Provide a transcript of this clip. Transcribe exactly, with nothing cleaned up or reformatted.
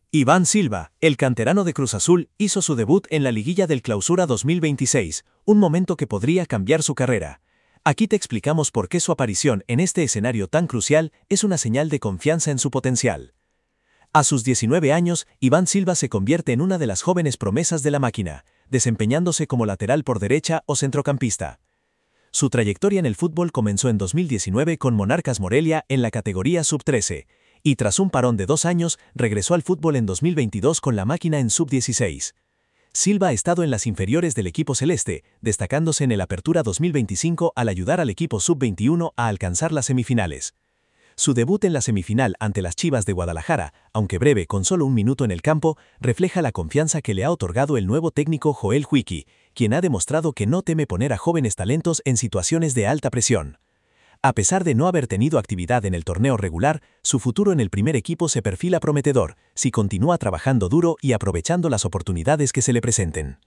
Iván Silva, el canterano de Cruz Azul, hizo su debut en la liguilla del Clausura dos mil veintiséis, un momento que podría cambiar su carrera. Aquí te explicamos por qué su aparición en este escenario tan crucial es una señal de confianza en su potencial. A sus diecinueve años, Iván Silva se convierte en una de las jóvenes promesas de la máquina, desempeñándose como lateral por derecha o centrocampista. Su trayectoria en el fútbol comenzó en dos mil diecinueve con Monarcas Morelia en la categoría sub trece, y tras un parón de dos años, regresó al fútbol en dos mil veintidós con la máquina en sub dieciséis. Silva ha estado en las inferiores del equipo celeste, destacándose en el Apertura dos mil veinticinco al ayudar al equipo sub veintiuno a alcanzar las semifinales. Su debut en la semifinal ante las Chivas de Guadalajara, aunque breve con solo un minuto en el campo, refleja la confianza que le ha otorgado el nuevo técnico Joel Huicky, quien ha demostrado que no teme poner a jóvenes talentos en situaciones de alta presión. A pesar de no haber tenido actividad en el torneo regular, su futuro en el primer equipo se perfila prometedor, si continúa trabajando duro y aprovechando las oportunidades que se le presenten.